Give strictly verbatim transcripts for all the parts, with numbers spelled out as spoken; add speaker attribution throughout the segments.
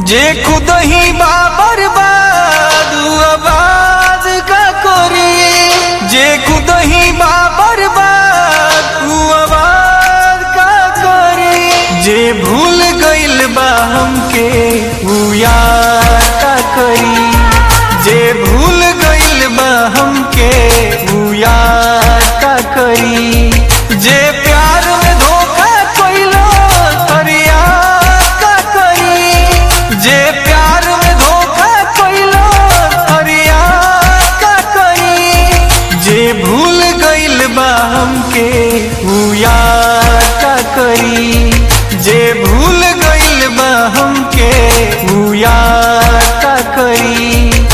Speaker 1: जे खुद ही बाबर बादू आवाज का करी, जे खुद ही बाबर बादू आवाज का करी, जे भूल गइल बा हमके उ याद का करी, जे भूल गइल बा हमके उ याद का करी, जे प्यार में धोखा कइलो करिया का करी, जे प्यार में धोखा कइलो करिया का करी, जे भूल गइल बा हमके उ याद का करी, जे भूल गइल बा हमके उ याद का करी।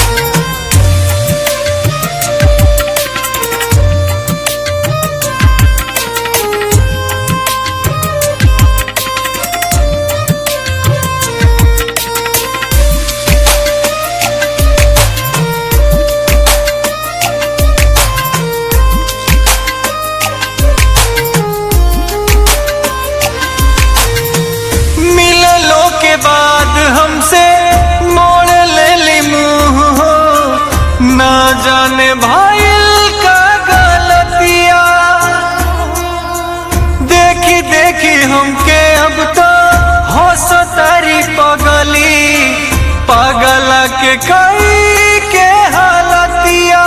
Speaker 1: के बाद हमसे मोड़ ले ली मुँह हो, ना जाने भाईल का गलतिया, देखी देखी हमके अब तो हौसतारी पगली, पगला के कई के हालतिया,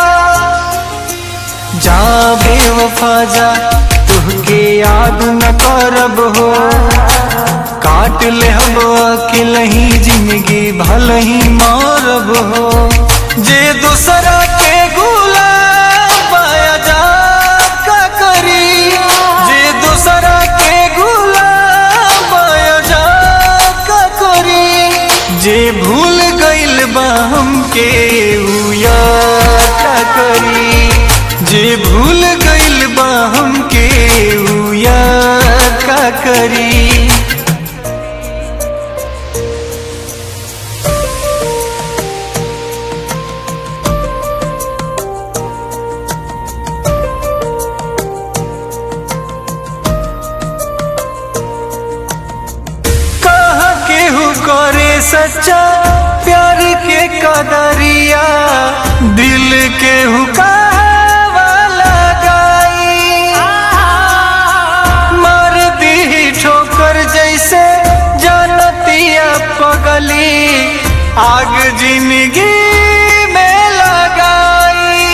Speaker 1: जा बेवफा जा तुहके याद न करब हो, काट ले हम अकेल ही जिंदगी भल ही मारब हो, जे दूसरा के गुलाम पाया जा का करी, जे दूसरा के गुलाम पाया जा का करी, जे भूल गइल बा हमके उ याद का करी, जे भूल गइल बा हमके उ याद का करी। करे सच्चा प्यार के कदरिया, दिल के हुकावा लगाई, मार दी ठोकर जैसे जानतिया पगली, आग जिंदगी में लगाई,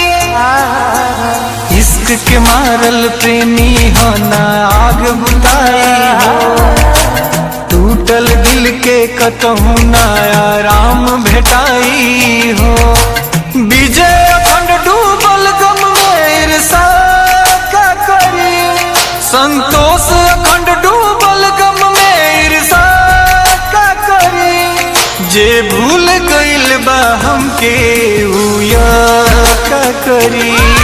Speaker 1: इश्क के मारल प्रेमी हो ना आग बुताई हो, टूटल दिल के कतहु ना आराम भेटाई हो, विजय अखंड डूबल गम में ईर्ष्या का करी, संतोष अखंड डूबल गम में ईर्ष्या का करी, जे भूल गइल बा हमके उ याद का करी।